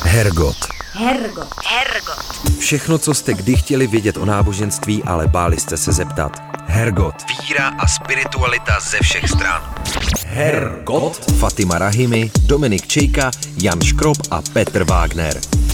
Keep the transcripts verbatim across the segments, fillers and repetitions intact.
Hergot. Hergot. Hergot. Všechno, co jste kdy chtěli vědět o náboženství, ale báli jste se zeptat. Hergot. Víra a spiritualita ze všech stran. Hergot. Fatima Rahimi, Dominik Čejka, Jan Škrob a Petr Wagner.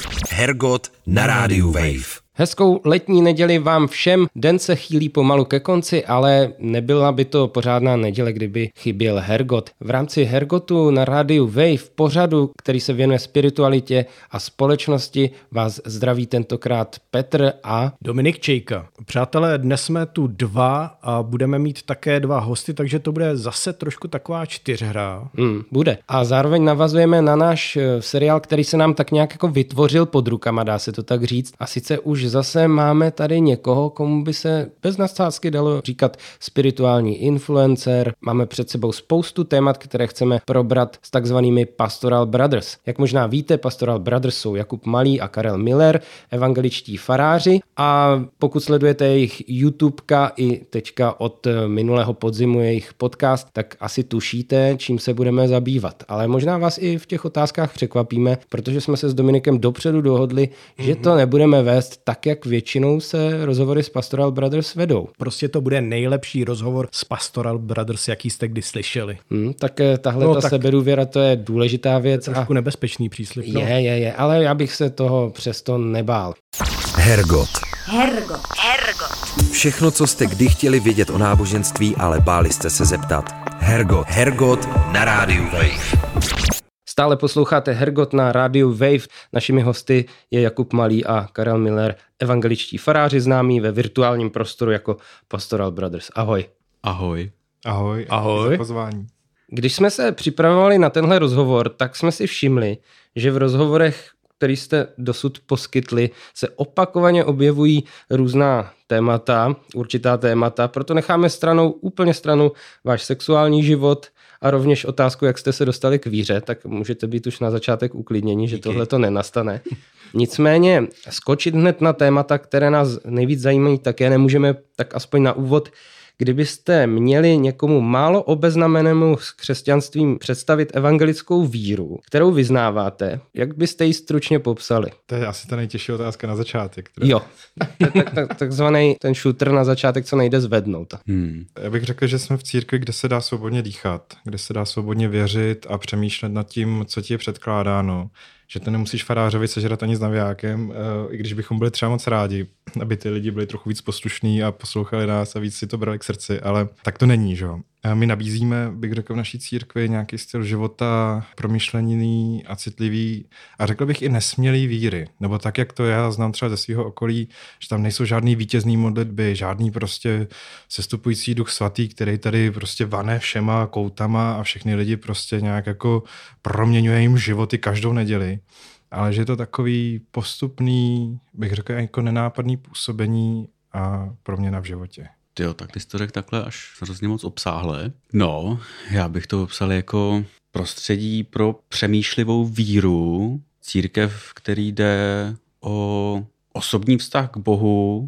Hergot na rádiu Wave. Hezkou letní neděli vám všem. Den se chýlí pomalu ke konci, ale nebyla by to pořádná neděle, kdyby chyběl Hergot. V rámci Hergotu na rádiu Wave, pořadu, který se věnuje spiritualitě a společnosti, vás zdraví tentokrát Petr a Dominik Čejka. Přátelé, dnes jsme tu dva a budeme mít také dva hosty, takže to bude zase trošku taková čtyřhra. Hmm, bude. A zároveň navazujeme na náš seriál, který se nám tak nějak jako vytvořil pod rukama, dá se to tak říct. A sice už zase máme tady někoho, komu by se bez nadsázky dalo říkat spirituální influencer. Máme před sebou spoustu témat, které chceme probrat s takzvanými Pastoral Brothers. Jak možná víte, Pastoral Brothers jsou Jakub Malý a Karel Miller, evangeličtí faráři, a pokud sledujete jejich YouTubeka i teďka od minulého podzimu jejich podcast, tak asi tušíte, čím se budeme zabývat. Ale možná vás i v těch otázkách překvapíme, protože jsme se s Dominikem dopředu dohodli, mm-hmm. že to nebudeme vést tak, jak většinou se rozhovory s Pastoral Brothers vedou. Prostě to bude nejlepší rozhovor s Pastoral Brothers, jaký jste kdy slyšeli. Hmm, tak tahle no, ta tak sebedůvěra, to je důležitá věc. Trošku a... nebezpečný příslib. No. Je, je, je, ale já bych se toho přesto nebál. Hergot. Hergot. Hergot. Všechno, co jste kdy chtěli vědět o náboženství, ale báli jste se zeptat. Hergot. Hergot na rádiu Wave. Stále posloucháte Hergot na rádiu Wave. Našimi hosty je Jakub Malý a Karel Miller, evangeličtí faráři známí ve virtuálním prostoru jako Pastoral Brothers. Ahoj. Ahoj. Ahoj. Ahoj. Za pozvání. Když jsme se připravovali na tenhle rozhovor, tak jsme si všimli, že v rozhovorech, který jste dosud poskytli, se opakovaně objevují různá témata, určitá témata, proto necháme stranou, úplně stranou váš sexuální život a rovněž otázku, jak jste se dostali k víře, tak můžete být už na začátek uklidnění, že tohle to nenastane. Nicméně skočit hned na témata, které nás nejvíc zajímají, také nemůžeme, tak aspoň na úvod. Kdybyste měli někomu málo obeznámenému s křesťanstvím představit evangelickou víru, kterou vyznáváte, jak byste ji stručně popsali? To je asi ta nejtěžší otázka na začátek. Která... Jo, tak, tak, takzvaný ten shooter na začátek, co nejde zvednout. Hmm. Já bych řekl, že jsme v církvi, kde se dá svobodně dýchat, kde se dá svobodně věřit a přemýšlet nad tím, co ti je předkládáno. Že to nemusíš farářovi sežrat ani s navijákem, i když bychom byli třeba moc rádi, aby ty lidi byli trochu víc poslušní a poslouchali nás a víc si to brali k srdci, ale tak to není, že jo. My nabízíme, bych řekl, v naší církvi nějaký styl života promyšlený a citlivý a řekl bych i nesmělý víry, nebo tak, jak to já znám třeba ze svého okolí, že tam nejsou žádný vítězný modlitby, žádný prostě sestupující duch svatý, který tady prostě vane všema koutama a všechny lidi prostě nějak jako proměňuje jim životy každou neděli. Ale že je to takový postupný, bych řekl, jako nenápadný působení a proměna v životě. Jo, tak ty jsi to řekl takhle až hrozně moc obsáhle. No, já bych to popsal jako prostředí pro přemýšlivou víru, církev, který jde o osobní vztah k Bohu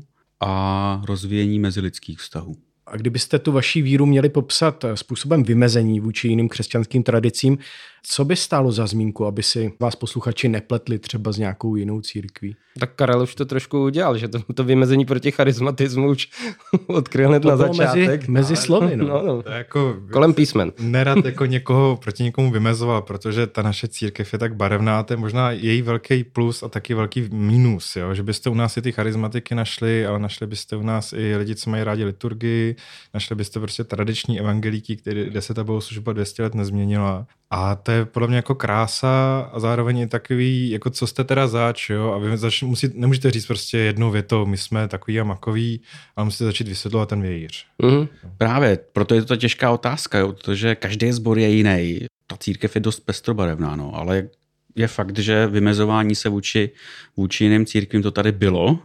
a rozvíjení mezilidských vztahů. A kdybyste tu vaši víru měli popsat způsobem vymezení vůči jiným křesťanským tradicím, co by stálo za zmínku, aby si vás posluchači nepletli třeba s nějakou jinou církví? Tak Karel už to trošku udělal, že to, to vymezení proti charismatismu už odkryl hned na začátek. Mezi, mezi slovy, no. no, no. To jako, kolem písmen. Nerad jako někoho proti někomu vymezoval, protože ta naše církev je tak barevná, to je možná její velký plus a taky velký mínus, jo? Že byste u nás i ty charismatiky našli, ale našli byste u nás i lidi, co mají rádi liturgii, našli byste prostě tradiční evangelíky, kde se ta bohoslužba dvě stě let nezměnila. A to je podle mě jako krása a zároveň i takový, jako co jste teda zač, jo? A vy zač, musí, nemůžete říct prostě jednou větou, my jsme takový a makový, ale musíte začít vysvětlovat ten vějíř. Mm-hmm. Právě, proto je to ta těžká otázka, jo? Protože každý sbor je jiný. Ta církev je dost pestrobarevná, no, ale je fakt, že vymezování se vůči, vůči jiným církvím to tady bylo.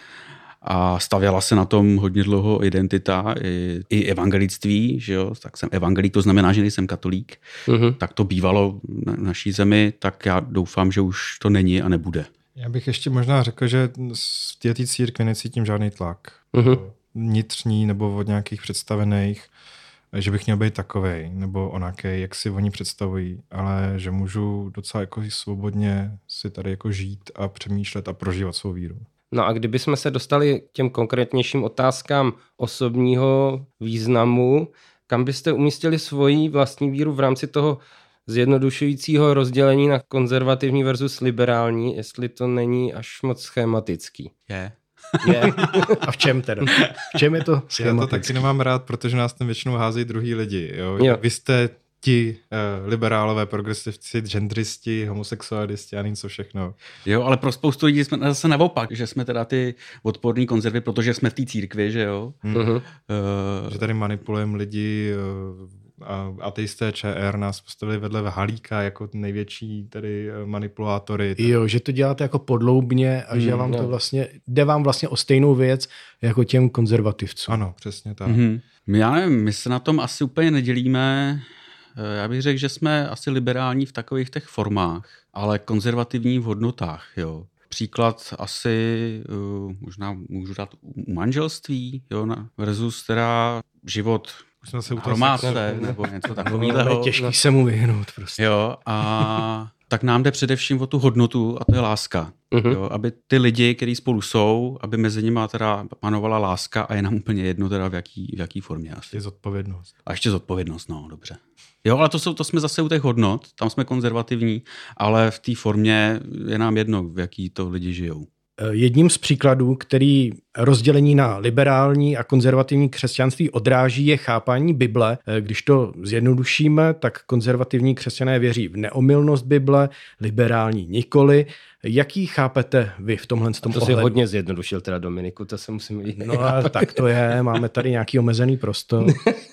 A stavěla se na tom hodně dlouho identita i, i evangelictví, že jo, tak jsem evangelík, to znamená, že nejsem katolík, mm-hmm. tak to bývalo na naší zemi, tak já doufám, že už to není a nebude. Já bych ještě možná řekl, že v této církvi necítím žádný tlak. Mm-hmm. Vnitřní nebo od nějakých představených. že bych měl být takovej nebo onakej, jak si oni představují, ale že můžu docela jako svobodně si tady jako žít a přemýšlet a prožívat svou víru. No a kdybychom se dostali k těm konkrétnějším otázkám osobního významu, kam byste umístili svoji vlastní víru v rámci toho zjednodušujícího rozdělení na konzervativní versus liberální, jestli to není až moc schematický? Je. Je. A v čem teda? V čem je to schematický? Já to taky nemám rád, protože nás tam většinou házejí druhý lidi. Jo? Jo. Vy jste ti uh, liberálové, progresivci, gentristi, homosexualisti a něco všechno. Jo, ale pro spoustu lidí jsme zase naopak, že jsme teda ty odporní konzervy, protože jsme v té církvi, že jo. Hmm. Uh-huh. Uh, že tady manipulujeme lidi uh, a ateisté ČR nás postavili vedle Halíka jako největší tady manipulátory. Jo, že to děláte jako podloubně a hmm, že vám to vlastně, jde vám vlastně o stejnou věc jako těm konzervativcům. Ano, přesně tak. Mm-hmm. Já nevím, my se na tom asi úplně nedělíme. Já bych řekl, že jsme asi liberální v takových těch formách, ale konzervativní v hodnotách, jo. Příklad asi, uh, možná můžu dát u manželství, jo, na versus teda život hromádce, nebo něco takového. Je těžký no. se mu vyhnout prostě. Jo, a tak nám jde především o tu hodnotu a to je láska. Uh-huh. Jo, aby ty lidi, kteří spolu jsou, aby mezi nimi teda panovala láska a je nám úplně jedno teda v jaký, v jaký formě asi. Je zodpovědnost. A ještě zodpovědnost, no, dobře. Jo, ale to, jsou, to jsme zase u těch hodnot, tam jsme konzervativní, ale v té formě je nám jedno, v jaký to lidi žijou. Jedním z příkladů, který rozdělení na liberální a konzervativní křesťanství odráží, je chápání Bible. Když to zjednodušíme, tak konzervativní křesťané věří v neomylnost Bible, liberální nikoli. Jaký chápete vy v tomhle tom To ohledu? si hodně zjednodušil teda, Dominiku, to se musím říct. No a tak to je, máme tady nějaký omezený prostor.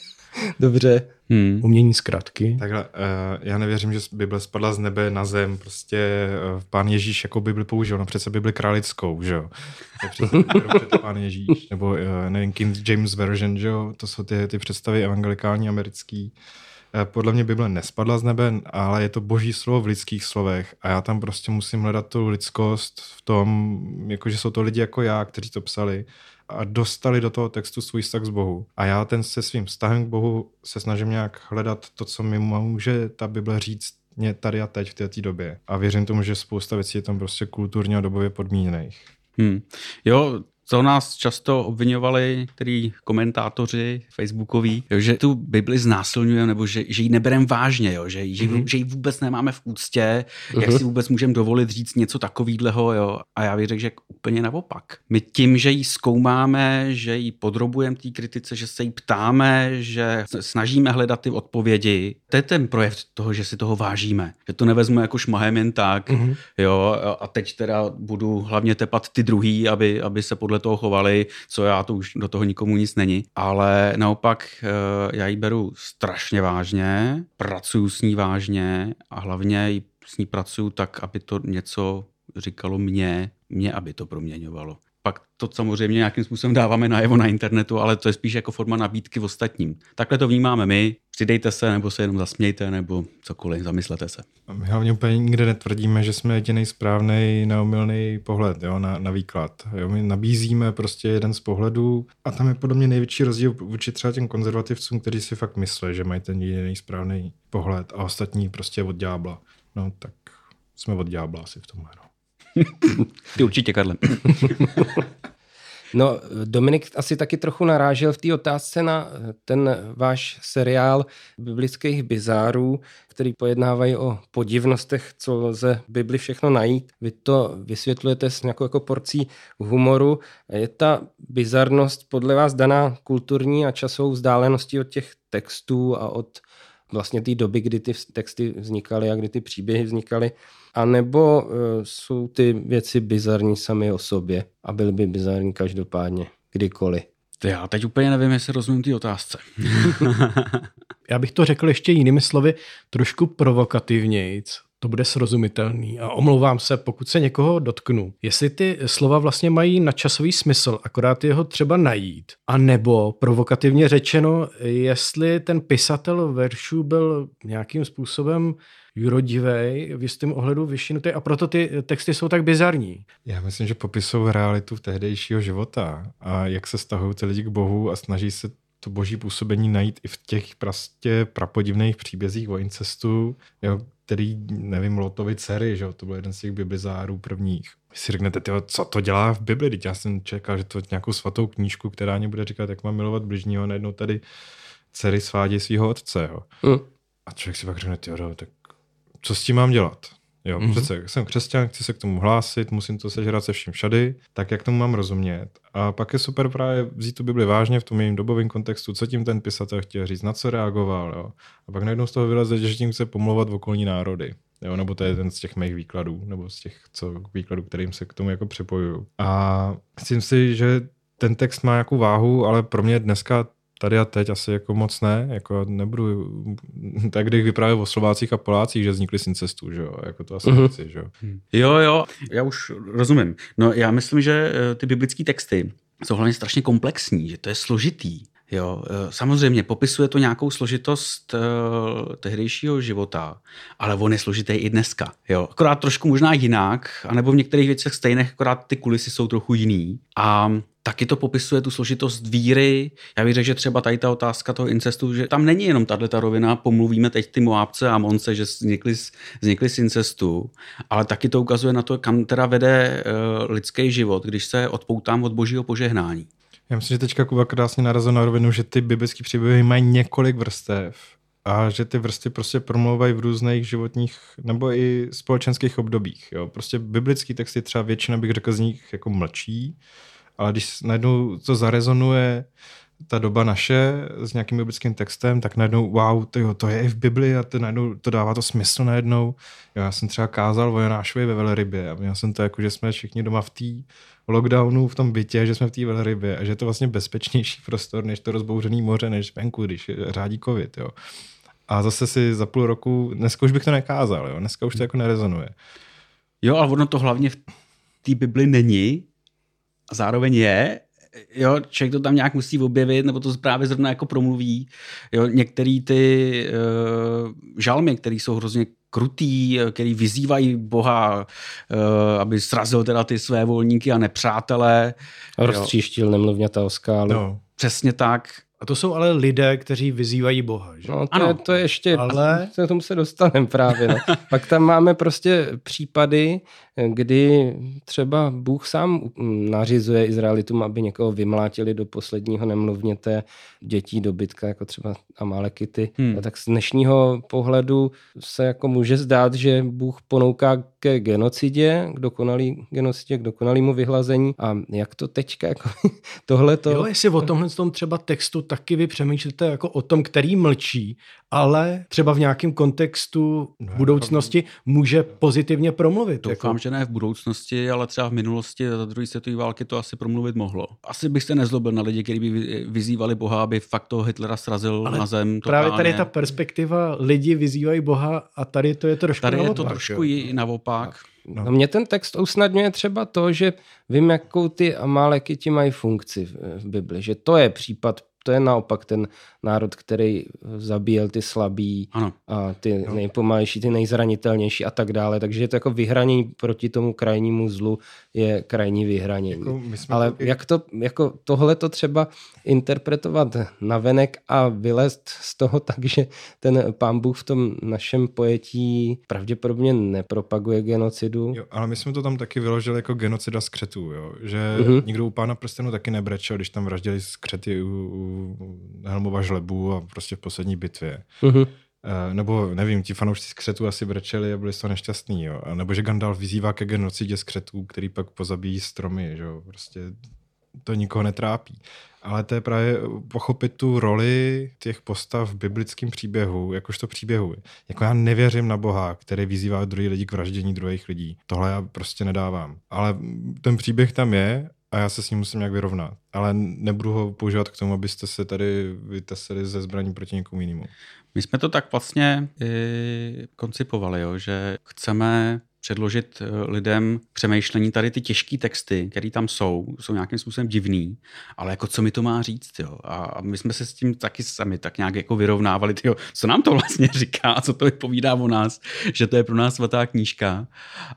Dobře. Hmm. Umění zkratky. Takhle, uh, já nevěřím, že Bible spadla z nebe na zem. Prostě uh, pán Ježíš jako Bibli použil, no přece Bibli králickou, že jo. To je přece, přece pán Ježíš. Nebo uh, nevím, King James Version, že jo. To jsou ty, ty představy evangelikální, americký. Uh, podle mě Bible nespadla z nebe, ale je to boží slovo v lidských slovech. A já tam prostě musím hledat tu lidskost v tom, jako že jsou to lidi jako já, kteří to psali a dostali do toho textu svůj vztah k Bohu. A já ten se svým vztahem k Bohu se snažím nějak hledat to, co mi může ta Bible říct mě tady a teď v této době. A věřím tomu, že spousta věcí je tam prostě kulturně a dobově podmíněných. Hmm. Jo, co nás často obviňovali některý komentátoři facebookoví, jo, že tu Bibli znásilňujeme nebo že, že ji nebereme vážně, jo, že, mm-hmm. že ji vůbec nemáme v úctě, mm-hmm. jak si vůbec můžeme dovolit říct něco takovýhleho. Jo. A já bych řekl, že úplně naopak. My tím, že ji zkoumáme, že ji podrobujeme té kritice, že se jí ptáme, že snažíme hledat ty odpovědi, to je ten projev toho, že si toho vážíme. Že to nevezmu jako šmahem jen tak. Mm-hmm. Jo, a teď teda budu hlavně tepat ty druhý, aby, aby se podle toho chovali, co já, to už do toho nikomu nic není. Ale naopak já ji beru strašně vážně, pracuju s ní vážně a hlavně s ní pracuju tak, aby to něco říkalo mně, mě, aby to proměňovalo. Pak to samozřejmě nějakým způsobem dáváme najevo na internetu, ale to je spíš jako forma nabídky v ostatním. Takhle to vnímáme my, přidejte se, nebo se jenom zasmějte, nebo cokoliv, zamyslete se. My hlavně úplně nikde netvrdíme, že jsme jediný správný, neomylný pohled, jo, na, na výklad. Jo, my nabízíme prostě jeden z pohledů a tam je podle mě největší rozdíl vůči třeba těm konzervativcům, kteří si fakt myslí, že mají ten jediný správný pohled a ostatní prostě od ďábla. No tak jsme od ďábla asi v tomhle, no. Ty určitě, Karle. No, Dominik asi taky trochu narážel v té otázce na ten váš seriál biblických bizárů, který pojednávají o podivnostech, co lze v Bibli všechno najít. Vy to vysvětlujete s nějakou jako porcí humoru. Je ta bizarnost podle vás daná kulturní a časovou vzdáleností od těch textů a od vlastně té doby, kdy ty texty vznikaly a kdy ty příběhy vznikaly, a nebo uh, jsou ty věci bizarní sami o sobě a byly by bizarní každopádně, kdykoliv? Já teď úplně nevím, jestli rozumím té otázce. Já bych to řekl ještě jinými slovy, trošku provokativnějc. To bude srozumitelný. A omlouvám se, pokud se někoho dotknu. Jestli ty slova vlastně mají nadčasový smysl, akorát je ho třeba najít. A nebo provokativně řečeno, jestli ten pisatel veršů byl nějakým způsobem jurodivej, v jistém ohledu vyšinutý a proto ty texty jsou tak bizarní. Já myslím, že popisují realitu tehdejšího života a jak se stahují ty lidi k Bohu a snaží se to boží působení najít i v těch prostě prapodivných příbězích o incestu, jo, který, nevím, Lotovy dcery, že jo, to byl jeden z těch biblizárů prvních. Vy si řeknete, tyjo, co to dělá v Bibli? Teď já jsem čekal, že to je nějakou svatou knížku, která mě bude říkat, jak mám milovat bližního, a najednou tady dcery svádí svého otce. Jo. Mm. A člověk si pak řekne, tyjo, tak co s tím mám dělat? Jo, mm-hmm. Přece jsem křesťan, chci se k tomu hlásit, musím to sežrat se vším všady, tak jak tomu mám rozumět? A pak je super právě vzít tu Bibli vážně v tom jejím dobovém kontextu, co tím ten pisatel chtěl říct, na co reagoval. Jo? A pak najednou z toho vyleze, že tím chce pomlouvat okolní národy. Jo? Nebo to je jeden z těch mých výkladů, nebo z těch co, výkladů, kterým se k tomu jako připojuju. A myslím si, že ten text má nějakou váhu, ale pro mě dneska tady a teď asi jako moc ne, jako nebudu, tak když vyprávěl o Slovácích a Polácích, že vznikly z incestu, že jo, jako to asi mm-hmm. nechci, že jo. Jo, jo, já už rozumím. No já myslím, že ty biblické texty jsou hlavně strašně komplexní, že to je složitý. Jo, samozřejmě popisuje to nějakou složitost uh, tehdejšího života, ale on je složitý i dneska. Jo. Akorát trošku možná jinak, anebo v některých věcech stejných, akorát ty kulisy jsou trochu jiný. A taky to popisuje tu složitost víry. Já bych řekl, že třeba tady ta otázka toho incestu, že tam není jenom tato rovina, pomluvíme teď ty Moábce a Amonce, že vznikly, vznikly z incestu, ale taky to ukazuje na to, kam teda vede uh, lidský život, když se odpoutám od božího požehnání. Já myslím, že teďka Kuba krásně narazil na rovinu, že ty biblické příběhy mají několik vrstev a že ty vrstvy prostě promlouvají v různých životních nebo i společenských obdobích. Jo. Prostě biblický texty třeba většina, bych řekl, z nich jako mlčí, ale když najednou to zarezonuje ta doba naše s nějakým biblickým textem, tak najednou wow, tyjo, to je i v Bibli a to najednou to dává to smysl najednou. Jo, já jsem třeba kázal o Jonášovi ve velrybě a měl jsem to jako, že jsme všichni doma v té lockdownu v tom bytě, že jsme v té velrybě a že je to vlastně bezpečnější prostor než to rozbouřený moře, než venku, když řádí covid. Jo. A zase si za půl roku, dneska už bych to nekázal, jo. Dneska už to jako nerezonuje. Jo, ale ono to hlavně v té Bibli není a zároveň je. Jo, člověk to tam nějak musí objevit, nebo to právě zrovna jako promluví. Jo, některý ty uh, žalmy, které jsou hrozně krutý, který vyzývají Boha, uh, aby srazil teda ty své volníky a nepřátelé. Roztříštil nemluvňata o skálu. No, přesně tak. A to jsou ale lidé, kteří vyzývají Boha, že? No to, ano, je, to je ještě, ale k tomu se dostaneme právě. No. Pak tam máme prostě případy, kdy třeba Bůh sám nařizuje Izraelitům, aby někoho vymlátili do posledního nemluvněte dětí dobytka, jako třeba Amalekity. Hmm. Tak z dnešního pohledu se jako může zdát, že Bůh ponouká ke genocidě, k dokonalý genocidě, k dokonalému vyhlazení. A jak to teďka jako tohleto... Jo, jestli o tomhle tom třeba textu taky vy přemýšlíte jako o tom, který mlčí, ale třeba v nějakém kontextu v budoucnosti může pozitivně promluvit. Doufám, jako... že ne v budoucnosti, ale třeba v minulosti za druhé světové války to asi promluvit mohlo. Asi bych se nezlobil na lidi, kteří by vyzývali Boha, aby fakt toho Hitlera srazil ale na zem. Právě tady je ta perspektiva, lidi vyzývají Boha a tady to je trošku tady naopak. Tady je to trošku i naopak. No. No mě ten text usnadňuje třeba to, že vím, jakou ty Amalekiti mají funkci v, v Bibli, že to je případ, to je naopak ten národ, který zabíjel ty slabí ano. a ty no. nejpomalejší, ty nejzranitelnější a tak dále. Takže je to jako vyhranění proti tomu krajnímu zlu je krajní vyhranění. Jako ale to... jak to, jako tohle to třeba interpretovat navenek a vylézt z toho tak, že ten Pán Bůh v tom našem pojetí pravděpodobně nepropaguje genocidu. Jo, ale my jsme to tam taky vyložili jako genocida skřetů, jo? Že uh-huh. nikdo u Pána prstenů taky nebrečel, když tam vraždili skřety u, u Helmova žlebu a prostě v poslední bitvě. Uh-huh. E, nebo nevím, ti fanoušci skřetů asi brečeli a byli z toho nešťastní. Jo? A nebo že Gandalf vyzývá ke genocidě skřetů, který pak pozabíjí stromy. Že jo? Prostě to nikoho netrápí. Ale to je právě pochopit tu roli těch postav v biblickém příběhu, jakožto příběhu. Jako já nevěřím na Boha, který vyzývá druhý lidi k vraždění druhých lidí. Tohle já prostě nedávám. Ale ten příběh tam je a já se s ním musím nějak vyrovnat. Ale nebudu ho používat k tomu, abyste se tady vytesili ze zbraní proti někomu jinému. My jsme to tak vlastně i koncipovali, jo, že chceme předložit lidem přemýšlení tady ty těžké texty, které tam jsou, jsou nějakým způsobem divný, ale jako co mi to má říct, jo? A my jsme se s tím taky sami tak nějak jako vyrovnávali, tyjo, co nám to vlastně říká a co to vypovídá o nás, že to je pro nás svatá knížka.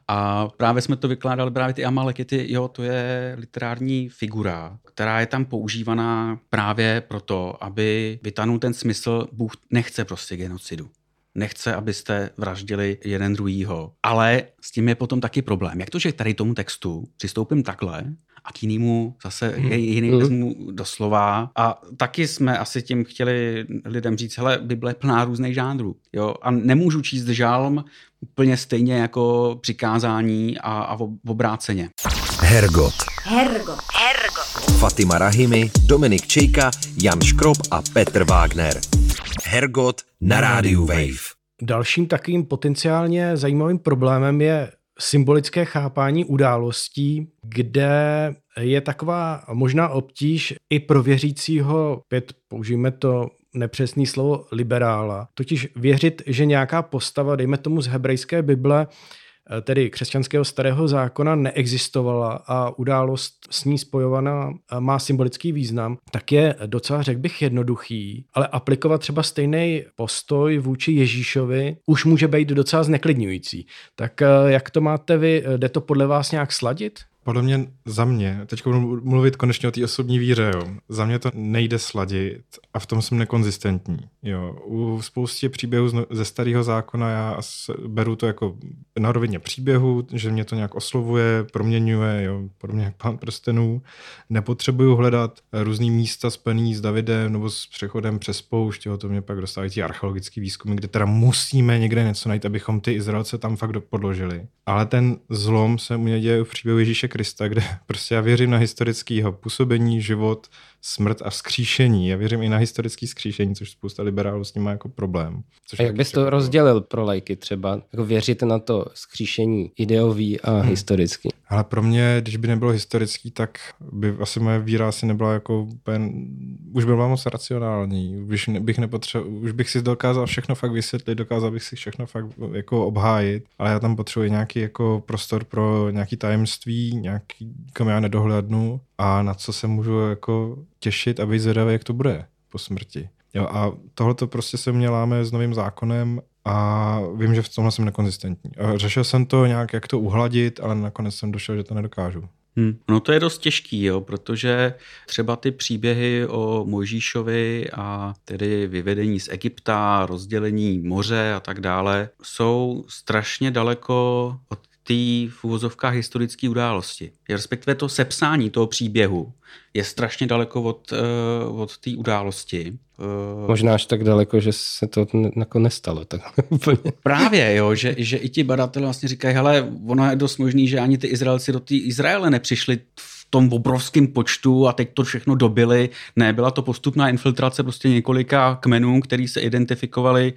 A právě jsme to vykládali, právě ty Amalekity, jo, to je literární figura, která je tam používaná právě proto, aby vytanul ten smysl, Bůh nechce prostě genocidu. Nechce, abyste vraždili jeden druhýho. Ale s tím je potom taky problém. Jak to, že tady tomu textu přistoupím takhle a k jinému zase je jiný vezmu doslova. A taky jsme asi tím chtěli lidem říct, hele, Bible je plná různých žánrů. Jo? A nemůžu číst žálm úplně stejně jako přikázání a, a obráceně. Hergot. Hergot. Hergot. Fatima Rahimi, Dominik Čejka, Jan Škrob a Petr Wagner. Hergot na rádiu Wave. Dalším takovým potenciálně zajímavým problémem je symbolické chápání událostí, kde je taková možná obtíž i pro věřícího, opět použijeme to nepřesné slovo liberála, totiž věřit, že nějaká postava, dejme tomu z hebrejské Bible, tedy křesťanského starého zákona, neexistovala a událost s ní spojovaná má symbolický význam, tak je docela, řekl bych, jednoduchý, ale aplikovat třeba stejný postoj vůči Ježíšovi už může být docela zneklidňující. Tak jak to máte vy? Jde to podle vás nějak sladit? Podle mě, za mě, teď budu mluvit konečně o té osobní víře, jo. Za mě to nejde sladit a v tom jsem nekonzistentní. Jo. U spoustě příběhů ze starého zákona já beru to jako na rovině příběhu, že mě to nějak oslovuje, proměňuje, jo, podobně jak Pán prstenů. Nepotřebuju hledat různý místa spojený s Davidem nebo s přechodem přes poušť, jo. To mě pak dostávají ty archeologické výzkumy, kde teda musíme někde něco najít, abychom ty Izraelce tam fakt podložili. Ale ten zlom se u mě děje v příběhu Ježíše Krista, kde prostě já věřím na historického působení, život, smrt a vzkříšení. Já věřím i na historické vzkříšení, což spousta liberálů s ním má jako problém. A jak bys to rozdělil pro lajky třeba? Jako věřit na to vzkříšení ideový a hmm. historický? Ale pro mě, když by nebylo historický, tak by asi moje víra asi nebyla jako úplně, už by byla moc racionální. Už bych, nepotřeboval, už bych si dokázal všechno fakt vysvětlit, dokázal bych si všechno fakt jako obhájit, ale já tam potřebuji nějaký jako prostor pro nějaký tajemství, nějaký, kam já nedohlédnu a na co se můžu jako těšit a být zvědavý, jak to bude po smrti. Jo, a tohle to prostě se mě láme s novým zákonem a vím, že v tomhle jsem nekonzistentní. A řešil jsem to nějak, jak to uhladit, ale nakonec jsem došel, že to nedokážu. Hmm. No to je dost těžký, jo, protože třeba ty příběhy o Mojžíšovi a tedy vyvedení z Egypta, rozdělení moře a tak dále jsou strašně daleko od té v uvozovkách historické události. Respektive to sepsání toho příběhu je strašně daleko od, uh, od té události. Uh, Možná až tak daleko, že se to jako nestalo. Tak úplně. Právě, jo, že, že i ti badatelé vlastně říkají, hele, ono je dost možný, že ani ty Izraelci do té Izraele nepřišli v tom obrovském počtu a teď to všechno dobili. Ne, byla to postupná infiltrace prostě několika kmenů, který se identifikovali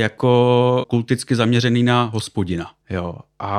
jako kulticky zaměřený na Hospodina. Jo.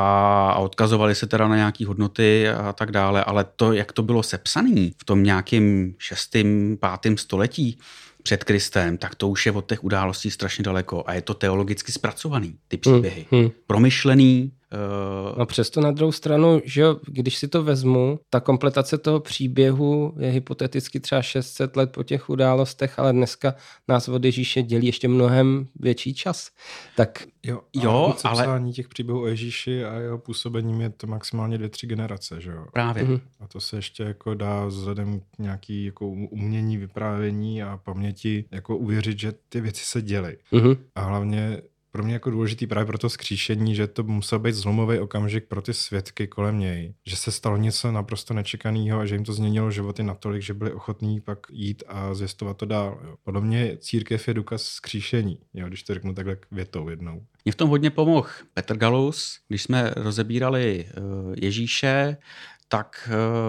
A odkazovali se teda na nějaké hodnoty a tak dále, ale to, jak to bylo sepsané v tom nějakým šestém, pátém století před Kristem, tak to už je od těch událostí strašně daleko a je to teologicky zpracovaný, ty příběhy. Hmm, hmm. Promyšlený. Uh... No přesto na druhou stranu, že když si to vezmu, ta kompletace toho příběhu je hypoteticky třeba šest set let po těch událostech, ale dneska nás od Ježíše dělí ještě mnohem větší čas. Tak jo, jo ale sepsání těch příběhů o Ježíši a jeho působením je to maximálně dvě, tři generace, že jo? Právě. Mm-hmm. A to se ještě jako dá vzhledem k nějaký jako umění, vyprávění a paměti jako uvěřit, že ty věci se děly. Mm-hmm. A hlavně pro mě jako důležitý právě pro to vzkříšení, že to musel být zlomový okamžik pro ty svědky kolem něj. Že se stalo něco naprosto nečekaného a že jim to změnilo životy natolik, že byli ochotní pak jít a zvěstovat to dál. Jo. Podle mě církev je důkaz vzkříšení, jo, když to řeknu takhle větou jednou. Mě v tom hodně pomohl Petr Galus, když jsme rozebírali Ježíše, tak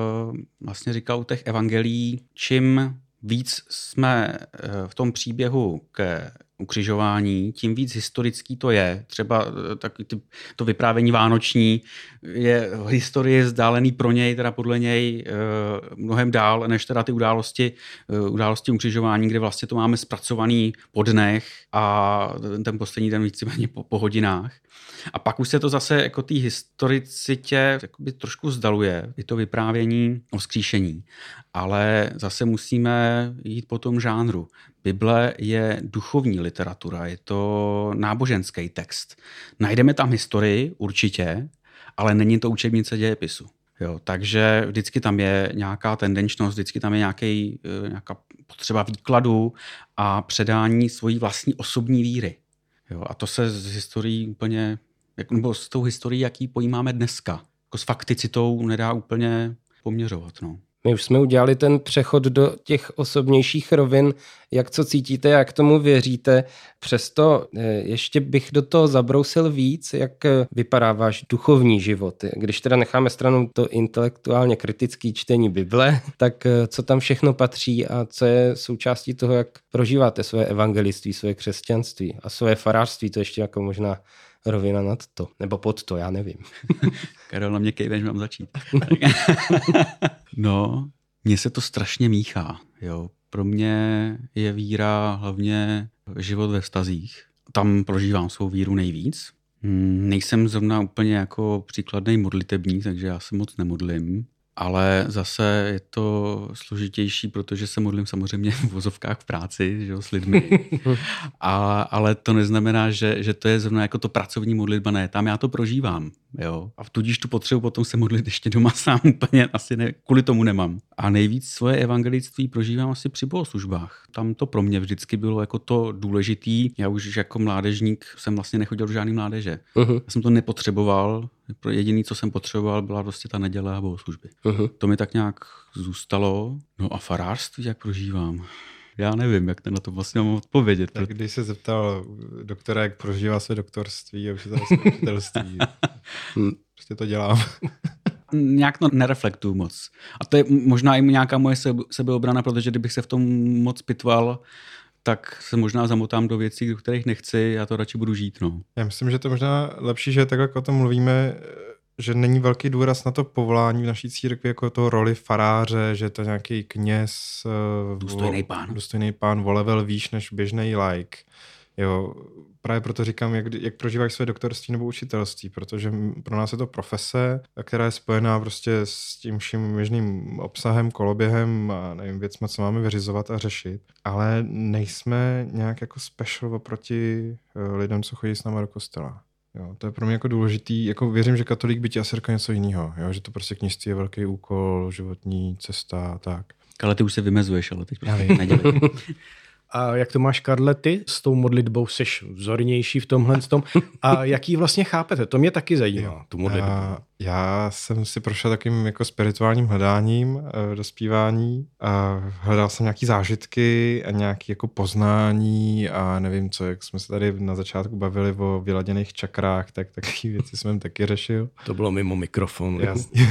vlastně říkal u těch evangelií, čím víc jsme v tom příběhu ke ukřižování, tím víc historický to je. Třeba taky ty, to vyprávění vánoční je historie vzdálený pro něj, teda podle něj mnohem dál, než teda ty události, události ukřižování, kde vlastně to máme zpracovaný po dnech a ten poslední den víceméně po, po hodinách. A pak už se to zase jako té historicitě trošku vzdaluje, i to vyprávění o vzkříšení. Ale zase musíme jít po tom žánru. Bible je duchovní literatura, je to náboženský text. Najdeme tam historii, určitě, ale není to učebnice dějepisu. Jo, takže vždycky tam je nějaká tendenčnost, vždycky tam je nějaký, nějaká potřeba výkladu a předání svojí vlastní osobní víry. Jo, a to se z historií úplně, nebo s tou historií, jaký pojímáme dneska, jako s fakticitou nedá úplně poměřovat. No. My už jsme udělali ten přechod do těch osobnějších rovin, jak co cítíte, jak tomu věříte. Přesto ještě bych do toho zabrousil víc, jak vypadá váš duchovní život. Když teda necháme stranou to intelektuálně kritické čtení Bible, tak co tam všechno patří a co je součástí toho, jak prožíváte svoje evangeliství, svoje křesťanství a svoje farářství, to ještě jako možná rovina nad to, nebo pod to, já nevím. Karol na mě kejve, že mám začít. No, mně se to strašně míchá. Jo. Pro mě je víra hlavně život ve vztazích. Tam prožívám svou víru nejvíc. Nejsem zrovna úplně jako příkladný modlitebník, takže já se moc nemodlím. Ale zase je to složitější, protože se modlím samozřejmě v vozovkách v práci, že jo, s lidmi. A, ale to neznamená, že, že to je zrovna jako to pracovní modlitba, ne, tam já to prožívám. Jo. A tudíž tu potřebu potom se modlit ještě doma sám úplně asi ne, kvůli tomu nemám. A nejvíc svoje evangelictví prožívám asi při bohoslužbách. Tam to pro mě vždycky bylo jako to důležitý. Já už jako mládežník jsem vlastně nechodil do žádný mládeže. Uh-huh. Já jsem to nepotřeboval. Jediný, co jsem potřeboval, byla prostě ta neděle a bohoslužby. Uh-huh. To mi tak nějak zůstalo. No a farářství, jak prožívám? Já nevím, jak na to vlastně mám odpovědět. Tak když se zeptal doktora, jak prožívá své doktorství a učitelství, prostě to dělám. Nějak to nereflektuju moc. A to je možná i nějaká moje sebeobrana, protože kdybych se v tom moc pitval, tak se možná zamotám do věcí, do kterých nechci, já to radši budu žít. No. Já myslím, že to je možná lepší, že takhle o tom mluvíme, že není velký důraz na to povolání v naší církvi, jako to roli faráře, že to nějaký kněz, důstojný pán, důstojný pán o level výš než běžný laik. Jo, právě proto říkám, jak, jak prožíváš své doktorství nebo učitelství, protože pro nás je to profese, která je spojená prostě s tím vším běžným obsahem, koloběhem a nevím, věcma, co máme vyřizovat a řešit, ale nejsme nějak jako special oproti lidem, co chodí s náma do kostela. Jo, to je pro mě jako důležitý, jako věřím, že katolík by ti asi řekl něco jiného, jo, že to prostě kněžství je velký úkol, životní cesta, tak. Ale ty už se vymezuješ, ale teď prostě nedělej. A jak to máš, Karle, ty s tou modlitbou? Jsi vzornější v tomhle tom. A jak ji vlastně chápete? To mě taky zajímá, jo, tu modlitbu. Já, já jsem si prošel takým jako spirituálním hledáním do zpívání a hledal jsem nějaký zážitky a nějaké jako poznání a nevím co, jak jsme se tady na začátku bavili o vyladěných čakrách, tak takové věci jsem taky řešil. To bylo mimo mikrofon. Jasně.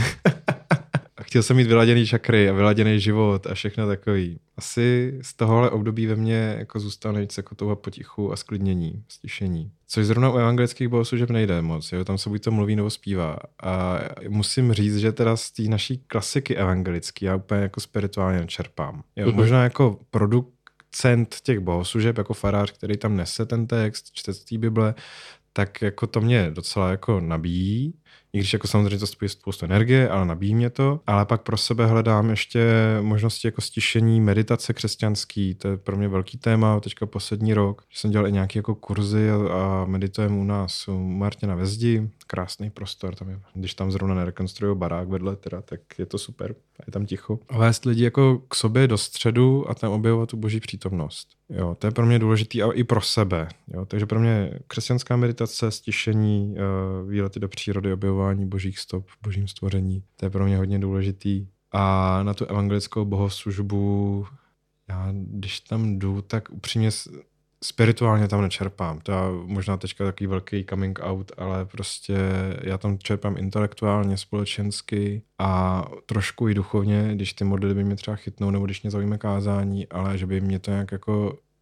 Chtěl jsem mít vyladěný čakry a vyladěný život a všechno takový. Asi z tohohle období ve mně jako zůstalo nejvíc jako touha potichu a sklidnění, stišení. Což zrovna u evangelických bohoslužeb nejde moc, jo? Tam se buď to mluví nebo zpívá. A musím říct, že teda z té naší klasiky evangelické já úplně jako spirituálně nečerpám. Jo? Uh-huh. Možná jako producent těch bohoslužeb, jako farář, který tam nese ten text, čte z té Bible, tak jako to mě docela jako nabíjí. I když jako samozřejmě to stojí spoustu energie, ale nabíjí mě to. Ale pak pro sebe hledám ještě možnosti jako stišení, meditace křesťanský. To je pro mě velký téma teďka poslední rok. Že jsem dělal i nějaké jako kurzy a meditujeme u nás u Martina ve Zdi. Krásný prostor. Tam je, když tam zrovna nerekonstruují barák vedle, teda, tak je to super. Je tam ticho. A vést lidi jako k sobě do středu a tam objevovat tu boží přítomnost. Jo, to je pro mě důležitý a i pro sebe. Jo, takže pro mě křesťanská meditace, stišení, výlety do přírody, objevování božích stop v božím stvoření. To je pro mě hodně důležitý. A na tu evangelickou bohoslužbu, já když tam jdu, tak upřímně spirituálně tam nečerpám. To je možná teďka takový velký coming out, ale prostě já tam čerpám intelektuálně, společensky a trošku i duchovně, když ty modlitby mě třeba chytnou, nebo když mě zaujme kázání, ale že by mě to nějak jako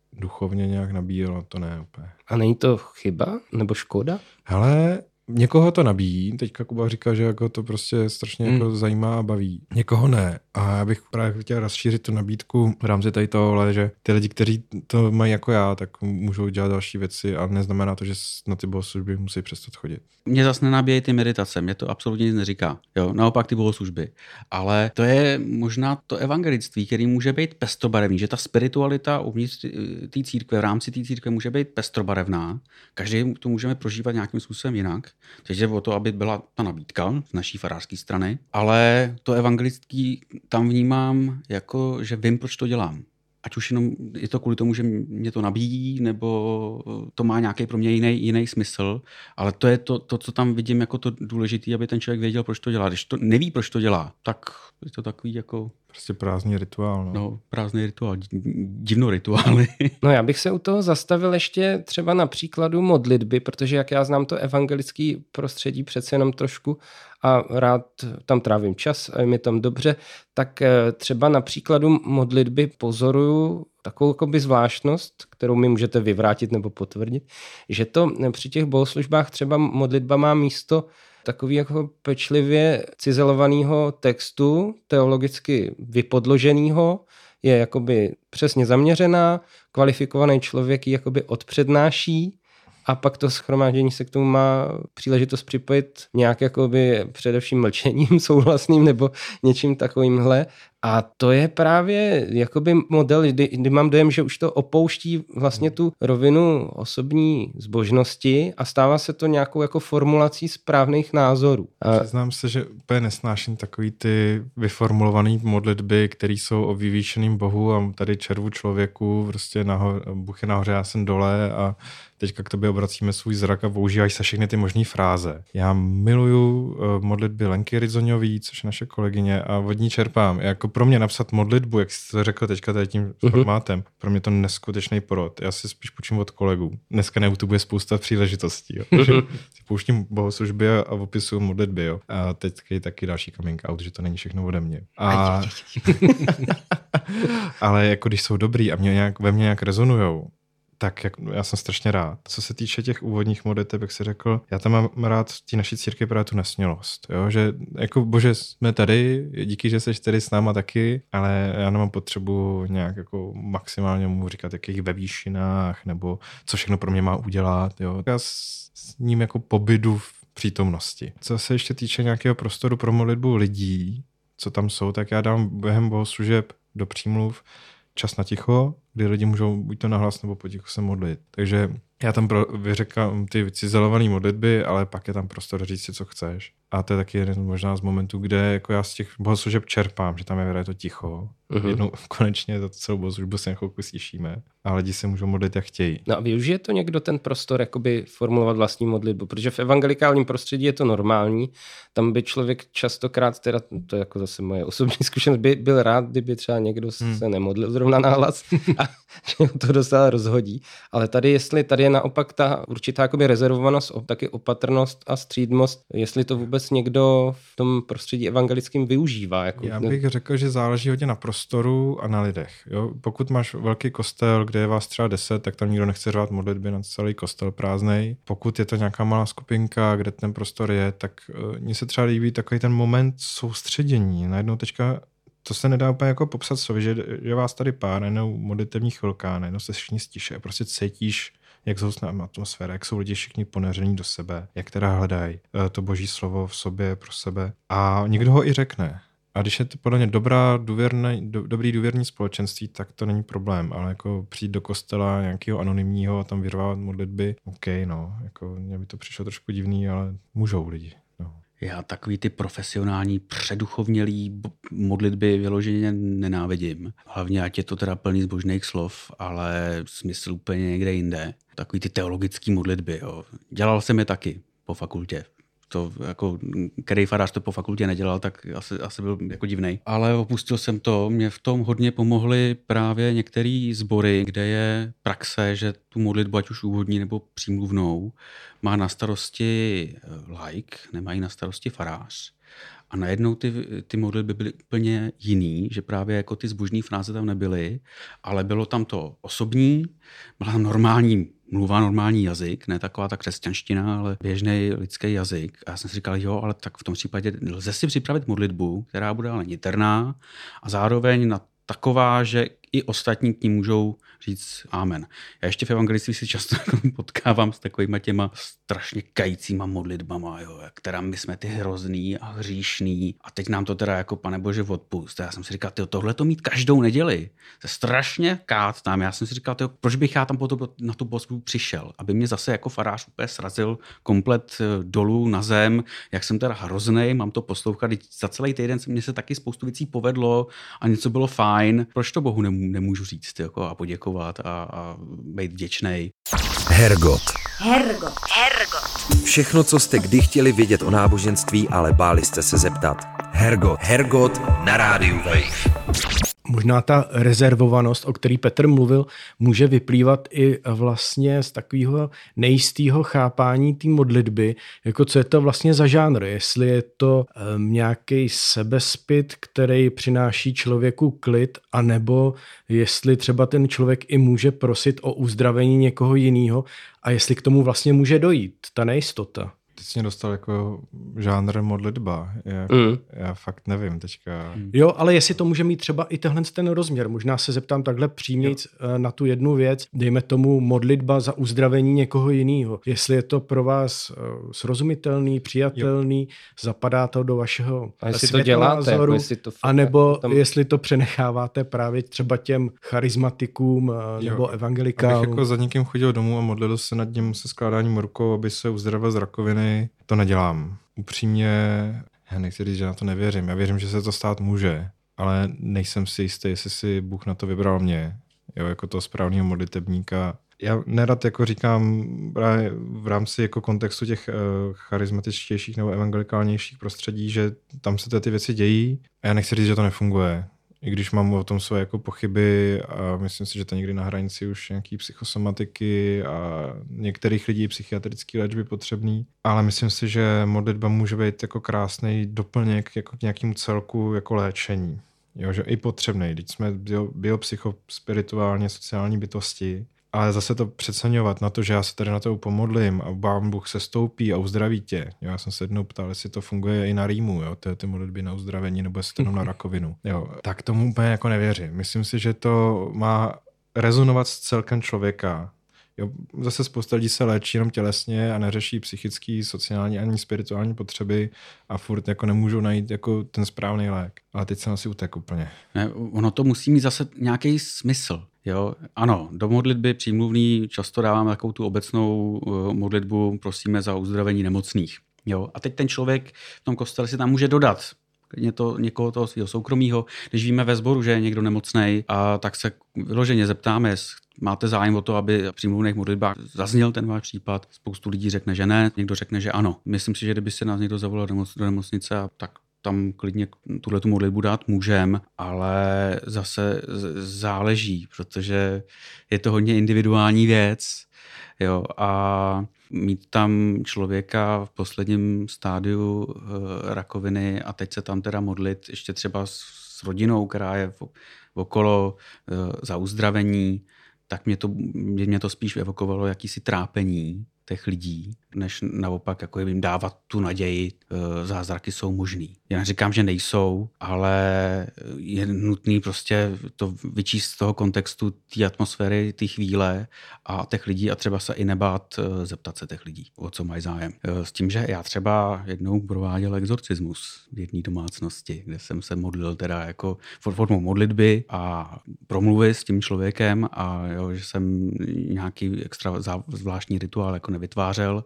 duchovně nějak nabíjelo, to ne úplně. A není to chyba nebo škoda? Hele, někoho to nabíjí, teďka Kuba říkal, že jako to prostě strašně hmm. jako zajímá a baví. Někoho ne. A já bych právě chtěl rozšířit tu nabídku v rámci tady tohohle, že ty lidi, kteří to mají jako já, tak můžou dělat další věci, ale neznamená to, že na ty bohoslužby musí přestat chodit. Mě zase nenabíjejí ty meditace, mě to absolutně nic neříká. Jo, naopak ty bohoslužby. Ale to je možná to evangelictví, který může být pestrobarevný, že ta spiritualita uvnitř té církve, v rámci té církve může být pestrobarevná. Každý to můžeme prožívat nějakým způsobem jinak. Takže o to, aby byla ta nabídka z naší farářské strany, ale to evangelictví tam vnímám jako, že vím, proč to dělám. Ať už jenom je to kvůli tomu, že mě to nabíjí, nebo to má nějaký pro mě jiný, jiný smysl, ale to je to, to, co tam vidím jako to důležité, aby ten člověk věděl, proč to dělá. Když to neví, proč to dělá, tak je to takový jako... Prostě prázdný rituál. No, no prázdný rituál, divno rituály. No já bych se u toho zastavil ještě třeba na příkladu modlitby, protože jak já znám to evangelické prostředí přece jenom trošku a rád tam trávím čas a je mi tam dobře, tak třeba na příkladu modlitby pozoruju takovou jakoby zvláštnost, kterou mi můžete vyvrátit nebo potvrdit, že to při těch bohoslužbách třeba modlitba má místo takový jako pečlivě cizelovaného textu, teologicky vypodloženého, je jakoby přesně zaměřená, kvalifikovaný člověk ji jakoby odpřednáší a pak to shromáždění se k tomu má příležitost připojit nějak jakoby především mlčením souhlasným nebo něčím takovýmhle. A to je právě jakoby model, kdy, kdy mám dojem, že už to opouští vlastně tu rovinu osobní zbožnosti a stává se to nějakou jako formulací správných názorů. A... Přiznám se, že úplně nesnáším takový ty vyformulované modlitby, které jsou o vyvýšeným bohu a tady červu člověku, prostě naho, Bůh je nahoře, já jsem dole a teďka k tobě obracíme svůj zrak a používají se všechny ty možné fráze. Já miluju modlitby Lenky Rizoňový, což je naše kolegyně, a od ní čerpám. Jako pro mě napsat modlitbu, jak jsi to řekl teďka tady tím uh-huh. formátem, pro mě to neskutečný porod. Já si spíš počím od kolegů. Dneska na YouTube je spousta příležitostí. Jo. Uh-huh. Si pouštím bohoslužby a, a opisuju modlitby. Jo. A teď je taky další coming out, že to není všechno ode mě. A... Ale jako když jsou dobrý a mě nějak, ve mně nějak rezonujou, tak jak, já jsem strašně rád. Co se týče těch úvodních modliteb, jak jsi řekl, já tam mám rád v té naší církvi právě tu nesmělost. Jo? Že jako bože, jsme tady, díky, že jsi tady s náma taky, ale já nemám potřebu nějak jako maximálně mu říkat jakých ve výšinách, nebo co všechno pro mě má udělat. Jo? Já s, s ním jako pobydu v přítomnosti. Co se ještě týče nějakého prostoru pro modlitbu lidí, co tam jsou, tak já dám během bohoslužeb do přímluv čas na ticho, kdy lidi můžou buď to nahlas nebo potichu se modlit. Takže já tam pro, vyřekám ty cizelované modlitby, ale pak je tam prostor říct si, co chceš. A to je taky jeden možná z momentů, kde jako já z těch bohoslužeb čerpám, že tam je právě to ticho. Uh-huh. Jednou konečně za celou bohoslužbu se chvilku slyšíme a lidi se můžou modlit, jak chtějí. No a využije to někdo ten prostor jakoby formulovat vlastní modlitbu, protože v evangelikálním prostředí je to normální. Tam by člověk častokrát, teda to je jako zase moje osobní zkušenost, by byl rád, kdyby třeba někdo hmm. se nemodlil zrovna nahlas a že to dostal rozhodí. Ale tady, jestli tady je naopak ta určitá jakoby rezervovanost, taky opatrnost a střídmost, jestli to vůbec někdo v tom prostředí evangelickým využívá. Jako... Já bych řekl, že záleží hodně na prostoru a na lidech. Jo? Pokud máš velký kostel, kde je vás třeba deset, tak tam nikdo nechce řvát modlitby na celý kostel prázdnej. Pokud je to nějaká malá skupinka, kde ten prostor je, tak uh, mně se třeba líbí takový ten moment soustředění. Najednou teďka to se nedá úplně jako popsat slovy, že, že vás tady pár, najednou modlitevní chvilka, najednou se všichni stiše a prostě cítíš, jak zhoustná atmosféra, jak jsou lidi všichni ponoření do sebe, jak teda hledají to boží slovo v sobě pro sebe. A někdo ho i řekne. A když je to podle mě dobrá, důvěrný, do, dobrý důvěrný společenství, tak to není problém. Ale jako přijít do kostela nějakého anonymního a tam vyrvávat modlitby, OK, no, jako mně by to přišlo trošku divný, ale můžou lidi. No. Já takový ty profesionální, předuchovnělý modlitby vyloženě nenávidím. Hlavně, ať je to teda plný zbožných slov, ale smysl úplně někde jinde. Takový ty teologický modlitby, jo. Dělal jsem je taky po fakultě. To jako, který farář to po fakultě nedělal, tak asi, asi byl jako divnej. Ale opustil jsem to, mě v tom hodně pomohly právě některé sbory, kde je praxe, že tu modlitbu, ať už úvodní nebo přímluvnou, má na starosti laik, nemají na starosti farář. a najednou ty, ty modlitby byly úplně jiný, že právě jako ty zbožní fráze tam nebyly, ale bylo tam to osobní, byla tam normální mluva, normální jazyk, ne taková ta křesťanština, ale běžný lidský jazyk. A já jsem si říkal, jo, ale tak v tom případě lze si připravit modlitbu, která bude ale niterná a zároveň na taková, že i ostatní k ní můžou říct amen. Já ještě v evangelictví si často potkávám s takovýma těma strašně kajícíma modlitbama, jo, která my jsme ty hrozný a hříšný a teď nám to teda jako Pane Bože odpust. Já jsem si říkal, tyjo, tohle to mít každou neděli. To je strašně kát tam. Já jsem si říkal, tyjo, proč bych já tam potom na tu bohoslužbu přišel? Aby mě zase jako farář úplně srazil komplet dolů na zem, jak jsem teda hroznej, mám to poslouchat. Za celý týden se mně se taky spoustu věcí povedlo a něco bylo fajn. Proč to Bohu nemůžu říct jako, a poděkovat a, a být vděčnej? Hergot. Hergot. Hergot. Všechno, co jste kdy chtěli vědět o náboženství, ale báli jste se zeptat. Hergot. Hergot na rádiu Wave. Možná ta rezervovanost, o který Petr mluvil, může vyplývat i vlastně z takového nejistého chápání té modlitby, jako co je to vlastně za žánr. Jestli je to um, nějaký sebezpyt, který přináší člověku klid, anebo jestli třeba ten člověk i může prosit o uzdravení někoho jiného a jestli k tomu vlastně může dojít, ta nejistota. Teď jsi mě dostal jako žánr modlitba. Já, mm. já fakt nevím teďka. Jo, ale jestli to může mít třeba i tenhle ten rozměr. Možná se zeptám takhle přímějc na tu jednu věc. Dejme tomu modlitba za uzdravení někoho jiného. Jestli je to pro vás srozumitelný, přijatelný, jo. Zapadá to do vašeho a jestli to děláte, názoru, jako jestli to anebo tam... jestli to přenecháváte právě třeba těm charismatikům nebo evangelikálům. Abych jako za někým chodil domů a modlil se nad ním se skládáním rukou, aby se uzdravil z rakoviny, to nedělám. Upřímně, já nechci říct, že na to nevěřím. Já věřím, že se to stát může, ale nejsem si jistý, jestli si Bůh na to vybral mě, jo, jako toho správného modlitebníka. Já nerad jako říkám v rámci jako kontextu těch uh, charismatičtějších nebo evangelikálnějších prostředí, že tam se ty věci dějí a já nechci říct, že to nefunguje. I když mám o tom své jako pochyby a myslím si, že to někdy na hranici už nějaký psychosomatiky a některých lidí psychiatrický léčby potřebný. Ale myslím si, že modlitba může být jako krásný doplněk jako k nějakému celku jako léčení. Jo, že i potřebný. Teď jsme bio, biopsychospirituálně sociální bytosti. Ale zase to přeceňovat na to, že já se tady na to pomodlím a Pán Bůh se stoupí a uzdraví tě. Jo, já jsem se jednou ptal, jestli to funguje i na rýmu, jo, ty, ty modlitby na uzdravení, nebo jestli to jenom na rakovinu. Jo, tak tomu úplně jako nevěřím. Myslím si, že to má rezonovat s celkem člověka. Jo, zase spousta lidí se léčí jenom tělesně a neřeší psychický, sociální ani spirituální potřeby a furt jako nemůžou najít jako ten správný lék. Ale teď jsem asi utek úplně. Ne, ono to musí mít zase nějaký smysl. Jo, ano, do modlitby přímluvný často dáváme takovou tu obecnou modlitbu, prosíme za uzdravení nemocných. Jo, a teď ten člověk v tom kostele si tam může dodat to, někoho toho svého soukromého. Když víme ve sboru, že je někdo nemocnej, a tak se vyloženě zeptáme, máte zájem o to, aby v přímluvných modlitbách zazněl ten váš případ. Spoustu lidí řekne, že ne, někdo řekne, že ano. Myslím si, že kdyby se nás někdo zavolal do nemocnice, tak tam klidně tuhletu modlitbu dát můžem, ale zase záleží, protože je to hodně individuální věc. Jo, a mít tam člověka v posledním stádiu e, rakoviny a teď se tam teda modlit ještě třeba s, s rodinou, která je v, okolo e, za uzdravení, tak mě to, mě to spíš evokovalo jakýsi trápení těch lidí, než naopak jako jim dávat tu naději, zázraky jsou možný. Já neříkám, že nejsou, ale je nutný prostě to vyčíst z toho kontextu té atmosféry, té chvíle a těch lidí a třeba se i nebát zeptat se těch lidí, o co mají zájem. S tím, že já třeba jednou prováděl exorcismus v jedné domácnosti, kde jsem se modlil teda jako formou modlitby a promluvy s tím člověkem a jo, že jsem nějaký extra zvláštní rituál jako nevytvářel,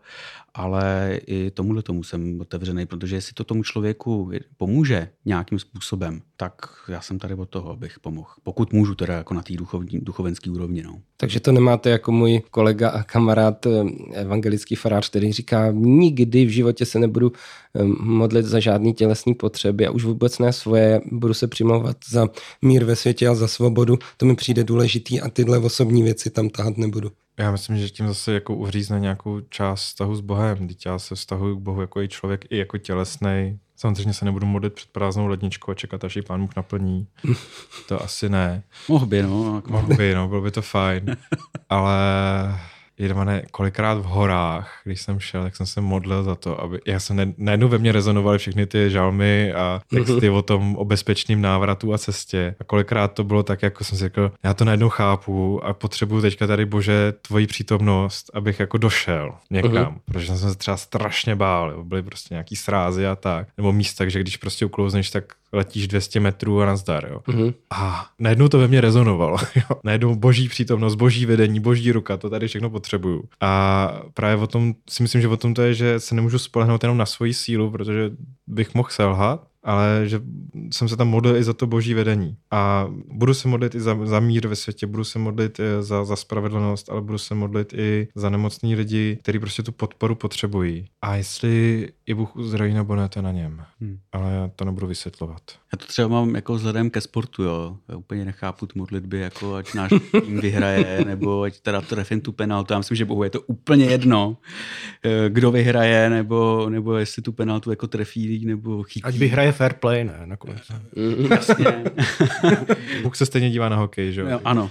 ale i tomuhle tomu jsem otevřený, protože jestli to tomu člověku pomůže nějakým způsobem, tak já jsem tady od toho, abych pomohl. Pokud můžu teda jako na té duchovenské úrovni. No. Takže to nemáte jako můj kolega a kamarád evangelický farář, který říká, nikdy v životě se nebudu modlit za žádný tělesný potřeby a už vůbec ne svoje, budu se přimlouvat za mír ve světě a za svobodu, to mi přijde důležitý a tyhle osobní věci tam tahat nebudu. Já myslím, že tím zase jako uřízne nějakou část vztahu s Bohem. Teď já se vztahuju k Bohu jako i člověk, i jako tělesnej. Samozřejmě se nebudu modlit před prázdnou ledničkou a čekat, až ji Pán Bůh naplní. To asi ne. Mohl by, no. Mohl by, no, bylo by to fajn. Ale jedeme kolikrát v horách, když jsem šel, tak jsem se modlil za to, aby... Já jsem ne, najednou ve mně rezonovaly všechny ty žalmy a texty o tom o bezpečným návratu a cestě. A kolikrát to bylo tak, jako jsem si řekl, já to najednou chápu a potřebuju teďka tady, Bože, tvoji přítomnost, abych jako došel někam. Uh-huh. Protože jsem se třeba strašně bál. Jo. Byly prostě nějaký srázy a tak. Nebo místa, že když prostě uklouzneš, tak letíš dvě stě metrů a nazdar. Jo. Uh-huh. A najednou to ve mně rezonovalo. Jo. Najednou boží přítomnost, boží vedení, boží ruka, to tady všechno potřebuju. A právě o tom si myslím, že o tom to je, že se nemůžu spolehnout jenom na svoji sílu, protože bych mohl selhat, ale že jsem se tam modlil i za to boží vedení. A budu se modlit i za, za mír ve světě, budu se modlit i za, za spravedlnost, ale budu se modlit i za nemocný lidi, kteří prostě tu podporu potřebují. A jestli je Bůh uzdraví nebo ne, to je na něm. Hmm. Ale já to nebudu vysvětlovat. Já to třeba mám jako vzhledem ke sportu, jo. Já úplně nechápu tu modlitby, jako ať náš tým vyhraje, nebo ať teda trefím tu penaltu. Já myslím, že Bohu je to úplně jedno, kdo vyhraje, nebo, nebo jestli tu penaltu jako trefí, nebo chytí. Ať vyhraje fair play, ne, nakonec. Jasně. Bůh se stejně dívá na hokej, že jo? Ano.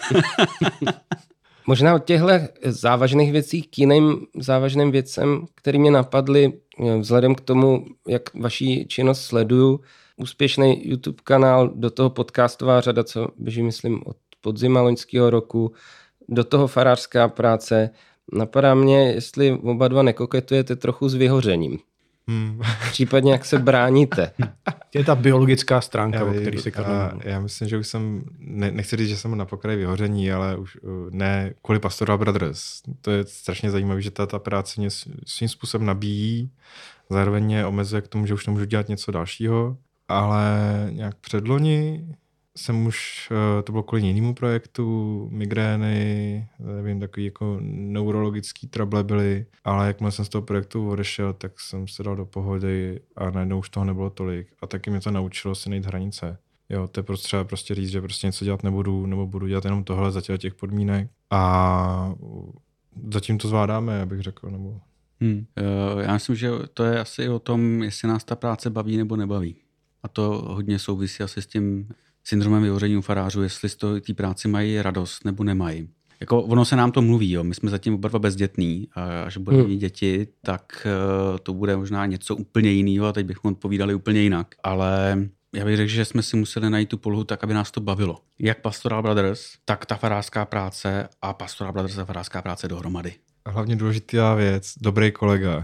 Možná od těchto závažných věcí k jiným závažným věcem, které mě napadly vzhledem k tomu, jak vaši činnost sleduju. Úspěšný YouTube kanál, do toho podcastová řada, co běží, myslím, od podzima loňského roku, do toho farářská práce. Napadá mě, jestli oba dva nekoketujete trochu s vyhořením. Hmm. Případně jak se bráníte. Je ta biologická stránka, já o který se já, já myslím, že už jsem, ne, nechci říct, že jsem na pokraji vyhoření, ale už ne kvůli Pastoral Brothers. To je strašně zajímavé, že ta, ta práce mě svým způsobem nabíjí, zároveň mě omezuje k tomu, že už nemůžu dělat něco dalšího, ale nějak předloni jsem už, to bylo kvůli jinému projektu, migrény, nevím, takový jako neurologický trable byly, ale jakmile jsem z toho projektu odešel, tak jsem se dal do pohody a najednou už toho nebylo tolik. A taky mě to naučilo si najít hranice. Jo, to je prostě třeba prostě říct, že prostě něco dělat nebudu, nebo budu dělat jenom tohle za těch podmínek. A zatím to zvládáme, já bych řekl. Nebo... Hmm. Já myslím, že to je asi o tom, jestli nás ta práce baví nebo nebaví. A to hodně souvisí asi s tím syndromem vyhoření u farářů, jestli z té práci mají radost nebo nemají. Jako ono se nám to mluví, jo. My jsme zatím oba dva bezdětní a až budeme mít děti, tak to bude možná něco úplně jiného a teď bychom odpovídali úplně jinak. Ale já bych řekl, že jsme si museli najít tu polohu tak, aby nás to bavilo. Jak Pastoral Brothers, tak ta farářská práce a Pastoral Brothers a farářská práce dohromady. A hlavně důležitá věc, dobrý kolega.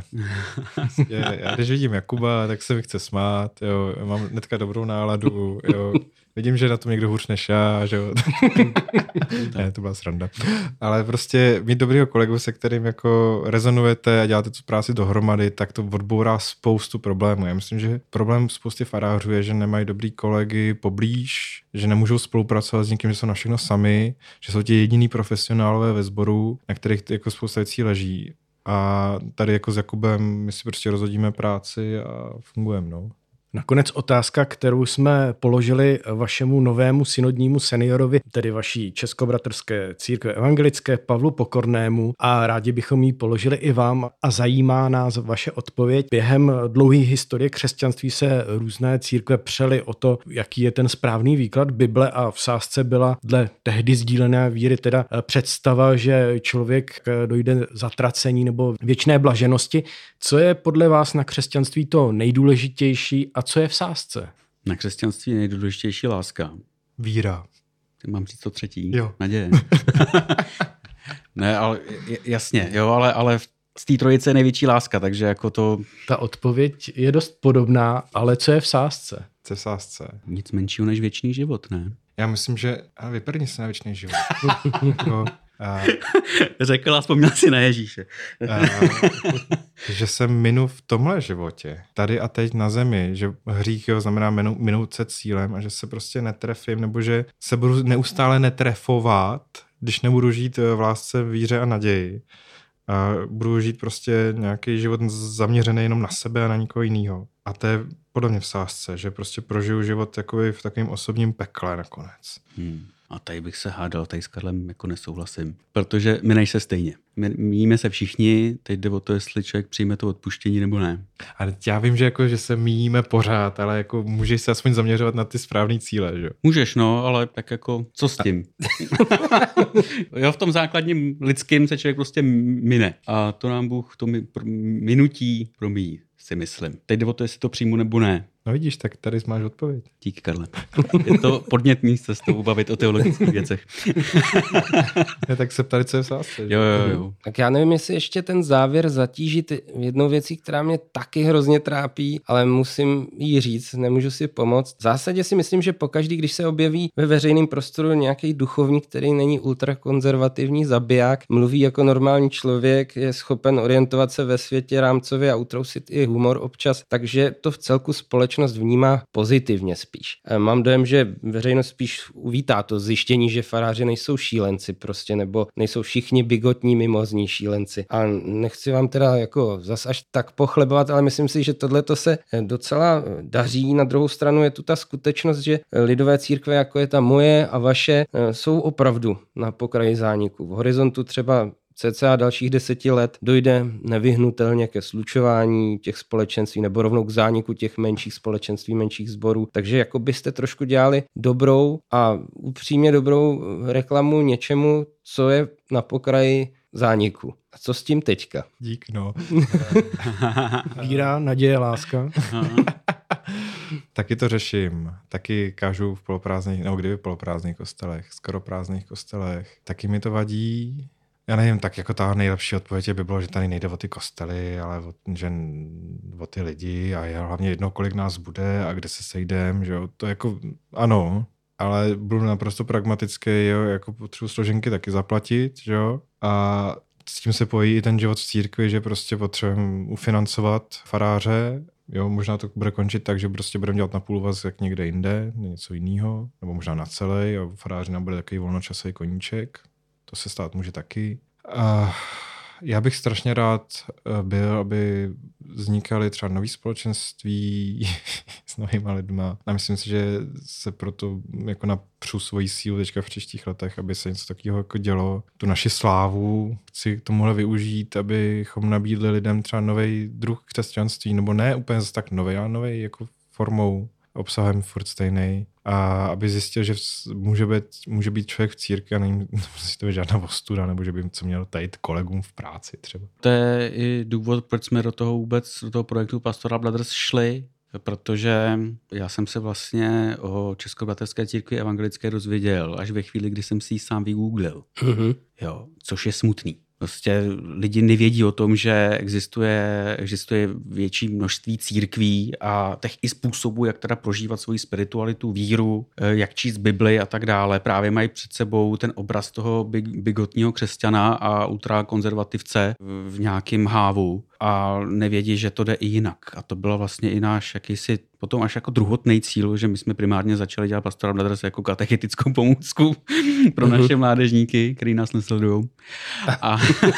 Je, já když vidím Jakuba, tak se mi chce smát, jo, mám hnedka dobrou náladu, jo. Vidím, že na tom někdo hůř než já, že jo. Ne, to byla sranda. Ale prostě mít dobrýho kolegu, se kterým jako rezonujete a děláte tu práci dohromady, tak to odbourá spoustu problémů. Já myslím, že problém spousty farářů je, že nemají dobrý kolegy poblíž, že nemůžou spolupracovat s někým, že jsou na všechno sami, že jsou ti jediný profesionálové ve sboru, na kterých jako spousta věcí leží. A tady jako s Jakubem my si prostě rozhodíme práci a fungujeme, no. Nakonec otázka, kterou jsme položili vašemu novému synodnímu seniorovi, tedy vaší Českobratrské církve evangelické Pavlu Pokornému, a rádi bychom ji položili i vám a zajímá nás vaše odpověď. Během dlouhé historie křesťanství se různé církve přely o to, jaký je ten správný výklad Bible a v sázce byla dle tehdy sdílené víry teda představa, že člověk dojde zatracení nebo věčné blaženosti. Co je podle vás na křesťanství to nejdůležitější a co je v sázce? Na křesťanství je nejdůležitější láska. Víra. Ty mám říct to třetí. Jo. Naděje. Ne, ale jasně, jo, ale, ale z té trojice je největší láska, takže jako to... Ta odpověď je dost podobná, ale co je v sázce? Co je v sázce? Nic menšího než věčný život, ne? Já myslím, že... Ale vyprdni se na věčný život. jako... A... Řekl a vzpomněl si na Ježíše. a... že se minu v tomhle životě, tady a teď na zemi, že hřích jo, znamená minu, minout se cílem a že se prostě netrefím, nebo že se budu neustále netrefovat, když nebudu žít v lásce, víře a naději. A budu žít prostě nějaký život zaměřený jenom na sebe a na nikoho jiného. A to je podle mě v sázce, že prostě prožiju život takový v takovém osobním pekle nakonec. Hmm. A tady bych se hádal, tady s Karlem jako nesouhlasím, protože my nejse stejně. My míjíme se všichni, teď jde o to, jestli člověk přijme to odpuštění nebo ne. Ale já vím, že, jako, že se míjíme pořád, ale jako můžeš se aspoň zaměřovat na ty správné cíle, že? Můžeš, no, ale tak jako, co s tím? Jo, v tom základním lidským se člověk prostě mine. A to nám Bůh to mi, minutí promíjí, si myslím. Teď jde o to, jestli to přijmu nebo ne. No vidíš, tak tady máš odpověď. Díky, Karle. Je to podnětný se s tebou bavit o teologických věcech. Ne, tak se ptali, co je v sásce. Jo, jo, jo. Tak já nevím, jestli ještě ten závěr zatížit jednou věcí, která mě taky hrozně trápí, ale musím jí říct, nemůžu si pomoct. V zásadě si myslím, že pokaždý, když se objeví ve veřejném prostoru nějaký duchovník, který není ultrakonzervativní zabiják, mluví jako normální člověk, je schopen orientovat se ve světě rámcově a utrousit i humor občas, takže to v celku společnost vnímá pozitivně spíš. Mám dojem, že veřejnost spíš uvítá to zjištění, že faráři nejsou šílenci prostě, nebo nejsou všichni bigotní mimozní šílenci. A nechci vám teda jako zas až tak pochlebovat, ale myslím si, že tohleto se docela daří. Na druhou stranu je tu ta skutečnost, že lidové církve, jako je ta moje a vaše, jsou opravdu na pokraji zániku. V horizontu třeba cca dalších deseti let dojde nevyhnutelně ke slučování těch společenství nebo rovnou k zániku těch menších společenství, menších sborů. Takže jako byste trošku dělali dobrou a upřímně dobrou reklamu něčemu, co je na pokraji zániku. A co s tím teďka? Dík, no. Víra, naděje, láska. Taky to řeším. Taky kážu v poloprázdných, nebo kdyby v poloprázdných kostelech, skoro prázdných kostelech. Taky mi to vadí. Já nevím, tak jako ta nejlepší odpověď by bylo, že tady nejde o ty kostely, ale o, že o ty lidi a je hlavně jedno, kolik nás bude a kde se sejdem, že jo, to jako ano, ale budu naprosto pragmatický, jo, jako potřebuji složenky taky zaplatit, že jo, a s tím se pojí i ten život v církvi, že prostě potřebujeme ufinancovat faráře, jo, možná to bude končit tak, že prostě budeme dělat na půl úvazek někde jinde, něco jiného, nebo možná na celý a faráři nám bude takový volnočasový koníček. To se stát může taky. A já bych strašně rád byl, aby vznikaly třeba nový společenství s novýma lidma. A myslím si, že se proto jako napřu svoji sílu teďka v příštích letech, aby se něco takového jako dělo. Tu naši slávu chci k tomuhle využít, abychom nabídli lidem třeba nový druh křesťanství, nebo ne úplně zase tak nový, ale nový jako formou, obsahem furt stejný. A aby zjistil, že může být, může být člověk v církvi a není to je žádná ostuda, nebo že by co měl tajit kolegům v práci třeba. To je i důvod, proč jsme do toho vůbec, do toho projektu Pastoral Brothers šli, protože já jsem se vlastně o Českobratrské církvi evangelické dozvěděl až ve chvíli, kdy jsem si ji sám vygooglil. Mm-hmm. Jo, což je smutný. Prostě lidi nevědí o tom, že existuje, existuje větší množství církví a těch i způsobů, jak teda prožívat svoji spiritualitu, víru, jak číst Bibli a tak dále. Právě mají před sebou ten obraz toho bigotního křesťana a ultrakonzervativce v nějakém hávu a nevědí, že to jde i jinak. A to bylo vlastně i náš jakýsi potom až jako druhotný cíl, že my jsme primárně začali dělat Pastoral Brothers jako katechetickou pomůcku pro uh-huh. naše mládežníky, který nás nesledujou. A,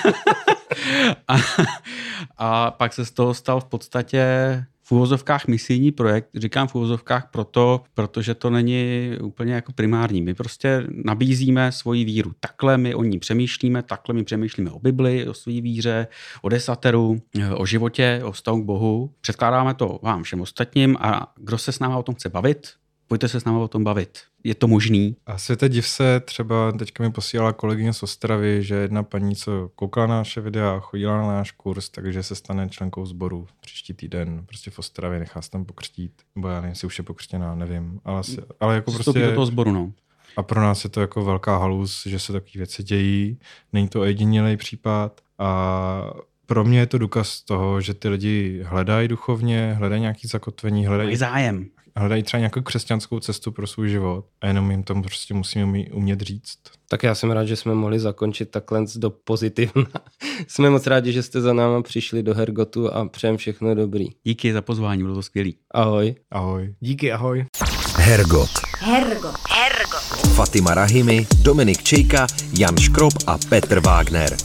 a, a pak se z toho stal v podstatě v uvozovkách misijní projekt. Říkám v uvozovkách proto, protože to není úplně jako primární. My prostě nabízíme svoji víru. Takhle my o ní přemýšlíme, takhle my přemýšlíme o Bibli, o své víře, o desateru, o životě, o vztahu k Bohu. Předkládáme to vám všem ostatním a kdo se s náma o tom chce bavit, pojďte se s náma o tom bavit. Je to možný. A světe div se, třeba teďka mi posílala kolegyně z Ostravy, že jedna paní, co koukala na naše videa, chodila na náš kurz, takže se stane členkou sboru příští týden. Prostě v Ostravě, nechá se tam pokřtít. Nebo já nevím, jestli už je pokřtěná, nevím. Ale, ale jako prostě... do toho sboru, no. A pro nás je to jako velká halus, že se takové věci dějí. Není to ojedinělý případ. A pro mě je to důkaz toho, že ty lidi hledají duchovně, hledají nějaký zakotvení, hledají... Mají zájem. Hledají třeba nějakou křesťanskou cestu pro svůj život a jenom jim to prostě musíme umět říct. Tak já jsem rád, že jsme mohli zakončit takhle do pozitivna. Jsme moc rádi, že jste za náma přišli do Hergotu a přejem všechno dobrý. Díky za pozvání, bylo to skvělý. Ahoj. Ahoj. Díky, ahoj. Hergot. Hergot. Hergot. Fatima Rahimi, Dominik Čejka, Jan Škrob a Petr Wagner.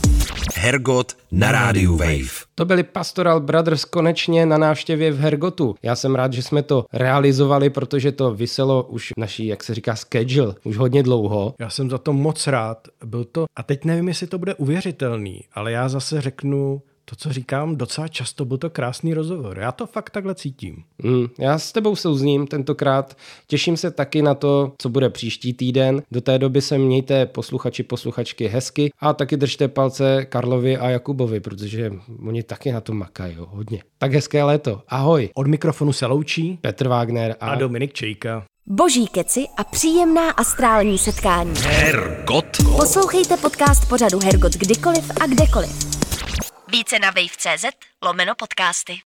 Hergot na rádiu Wave. To byli Pastoral Brothers konečně na návštěvě v Hergotu. Já jsem rád, že jsme to realizovali, protože to viselo už naší, jak se říká, schedule, už hodně dlouho. Já jsem za to moc rád. Byl to, a teď nevím, jestli to bude uvěřitelný, ale já zase řeknu to, co říkám, docela často byl to krásný rozhovor. Já to fakt takhle cítím. Mm, já s tebou souzním tentokrát. Těším se taky na to, co bude příští týden. Do té doby se mějte posluchači, posluchačky hezky a taky držte palce Karlovi a Jakubovi, protože oni taky na to makají hodně. Tak hezké léto. Ahoj. Od mikrofonu se loučí Petr Wagner a, a Dominik Čejka. Boží keci a příjemná astrální setkání. Hergot. Poslouchejte podcast pořadu Hergot kdykoliv a kdekoliv. Více na wave tečka cz lomeno podcasty.